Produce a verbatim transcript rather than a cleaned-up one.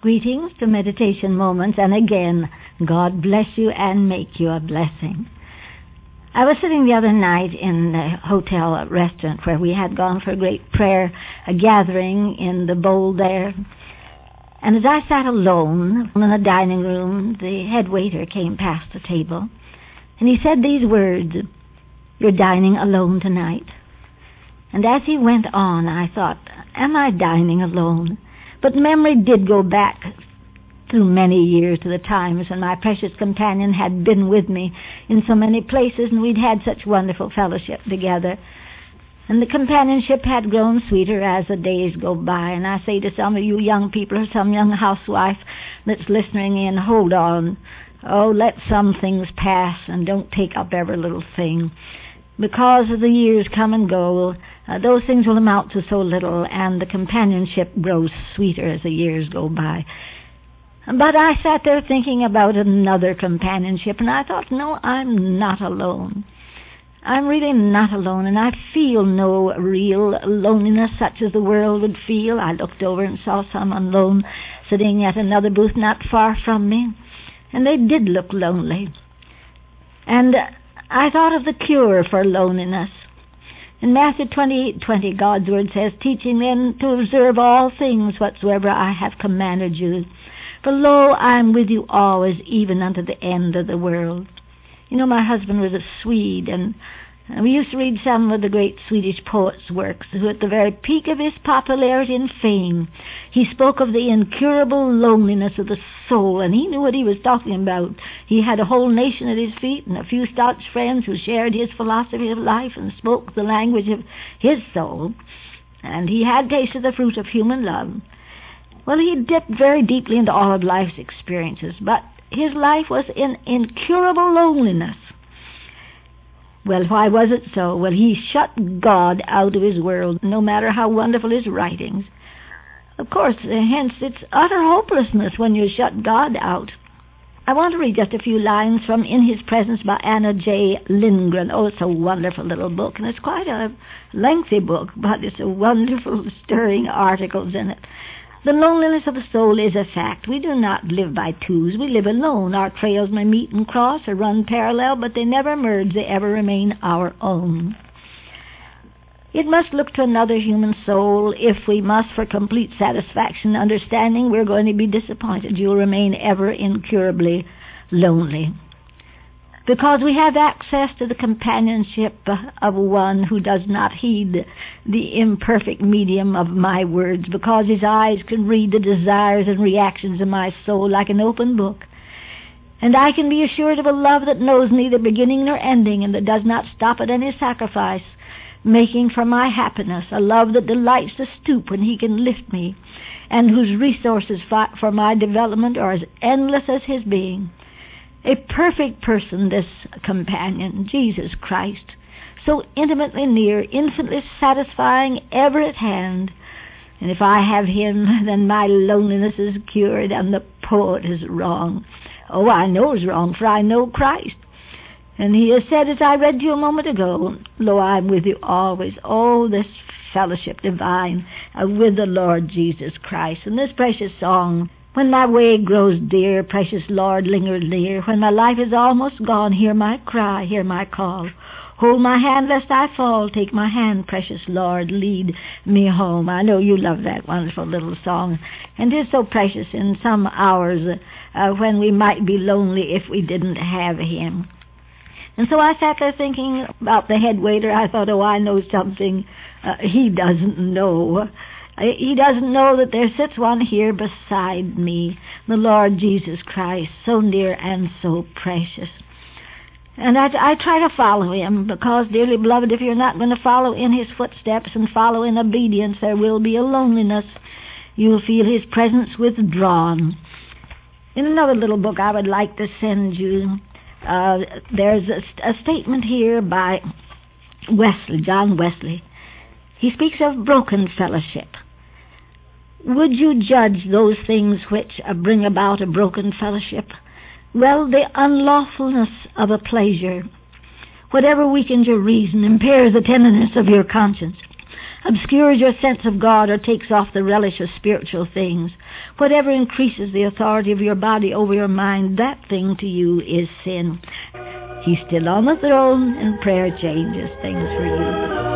Greetings to Meditation Moments, and again, God bless you and make you a blessing. I was sitting the other night in the hotel restaurant where we had gone for a great prayer, a gathering in the bowl there. And as I sat alone in the dining room, the head waiter came past the table, and he said these words, "You're dining alone tonight." And as he went on, I thought, am I dining alone? But memory did go back through many years to the times when my precious companion had been with me in so many places, and we'd had such wonderful fellowship together. And the companionship had grown sweeter as the days go by. And I say to some of you young people or some young housewife that's listening in, hold on. Oh, let some things pass and don't take up every little thing. Because as the years come and go, uh, those things will amount to so little, and the companionship grows sweeter as the years go by. But I sat there thinking about another companionship, and I thought, no, I'm not alone. I'm really not alone, and I feel no real loneliness such as the world would feel. I looked over and saw someone alone sitting at another booth not far from me, and they did look lonely. And I thought of the cure for loneliness. In Matthew twenty-eight twenty, God's word says, "Teaching them to observe all things whatsoever I have commanded you. For lo, I am with you always, even unto the end of the world." You know, my husband was a Swede, and we used to read some of the great Swedish poets' works, who at the very peak of his popularity and fame, he spoke of the incurable loneliness of the soul, and he knew what he was talking about. He had a whole nation at his feet and a few staunch friends who shared his philosophy of life and spoke the language of his soul, and he had tasted the fruit of human love. Well, he dipped very deeply into all of life's experiences, but his life was in incurable loneliness. Well, why was it so? Well, he shut God out of his world, no matter how wonderful his writings. Of course, hence it's utter hopelessness when you shut God out. I want to read just a few lines from In His Presence by Anna J. Lindgren. Oh, it's a wonderful little book, and it's quite a lengthy book, but it's a wonderful, stirring articles in it. The loneliness of the soul is a fact. We do not live by twos. We live alone. Our trails may meet and cross or run parallel, but they never merge. They ever remain our own. It must look to another human soul if we must, for complete satisfaction and understanding, we're going to be disappointed. You'll remain ever incurably lonely. Because we have access to the companionship of one who does not heed the imperfect medium of my words, because his eyes can read the desires and reactions of my soul like an open book. And I can be assured of a love that knows neither beginning nor ending, and that does not stop at any sacrifice, making for my happiness, a love that delights to stoop when he can lift me, and whose resources for my development are as endless as his being. A perfect person, this companion, Jesus Christ, so intimately near, infinitely satisfying, ever at hand. And if I have him, then my loneliness is cured, and the poet is wrong. Oh, I know it's wrong, for I know Christ. And he has said, as I read to you a moment ago, "Lo, I am with you always." Oh, this fellowship divine uh, with the Lord Jesus Christ. And this precious song, "When my way grows dear, precious Lord, linger near. When my life is almost gone, hear my cry, hear my call. Hold my hand lest I fall. Take my hand, precious Lord, lead me home." I know you love that wonderful little song. And it is so precious in some hours uh, when we might be lonely if we didn't have him. And so I sat there thinking about the head waiter. I thought, oh, I know something uh, he doesn't know. He doesn't know that there sits one here beside me, the Lord Jesus Christ, so near and so precious. And I, I try to follow him, because, dearly beloved, if you're not going to follow in his footsteps and follow in obedience, there will be a loneliness. You'll feel his presence withdrawn. In another little book I would like to send you, uh, there's a, a statement here by Wesley, John Wesley. He speaks of broken fellowship. Would you judge those things which uh, bring about a broken fellowship? Well, the unlawfulness of a pleasure, whatever weakens your reason, impairs the tenderness of your conscience, obscures your sense of God, or takes off the relish of spiritual things, Whatever increases the authority of your body over your mind, that thing to you is sin. He's still on the throne, and prayer changes things for you.